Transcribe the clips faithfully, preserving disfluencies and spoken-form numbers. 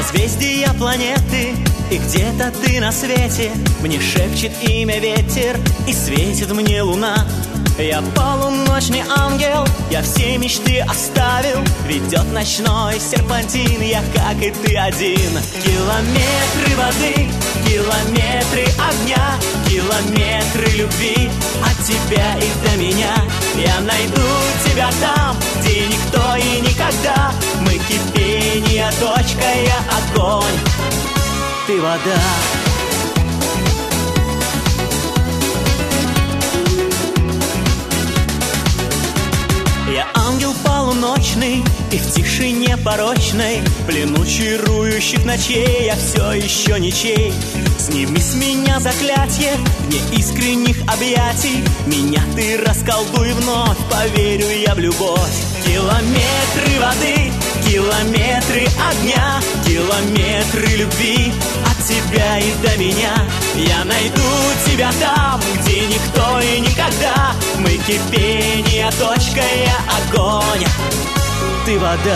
Созвездия, планеты, и где-то ты на свете. Мне шепчет имя ветер, и светит мне луна. Я полуночный ангел, я все мечты оставил. Ведет ночной серпантин, я как и ты один. Километры воды, километры огня, километры любви от тебя и до меня. Я найду тебя там, где никто и никогда. Мы кипение, точка, я огонь, ты вода. Я ангел полуночный, и в тишине порочной, в плену чарующих ночей я все еще ничей. Сними с меня заклятие неискренних объятий. Меня ты расколдуй вновь, поверю я в любовь. Километры воды, километры огня, километры любви от тебя и до меня. Я найду тебя там, где никто и никогда. Мы кипение, точка, я огонь, ты вода.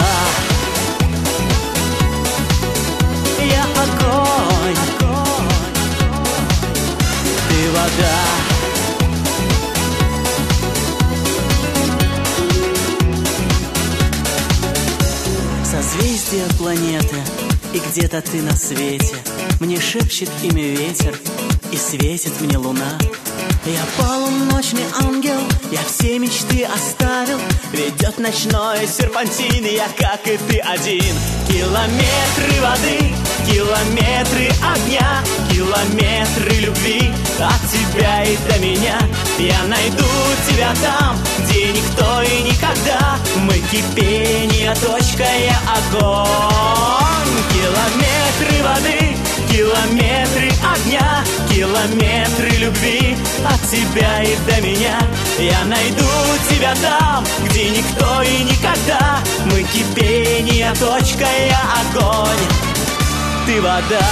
Я огонь, ты вода. Созвездия, планеты, и где-то ты на свете. Мне шепчет имя ветер, и светит мне луна. Я полуночный ангел, я все мечты оставил. Ведет ночной серпантин, я как и ты один. Километры воды, километры огня, километры любви от тебя и до меня. Я найду тебя там, где никто и никогда. Мы кипение, точка, я огонь. Километры воды, километры огня, километры любви от тебя и до меня. Я найду тебя там, где никто и никогда. Мы кипение, точка, я огонь, ты вода.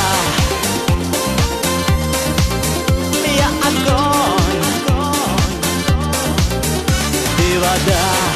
Я огонь, ты вода.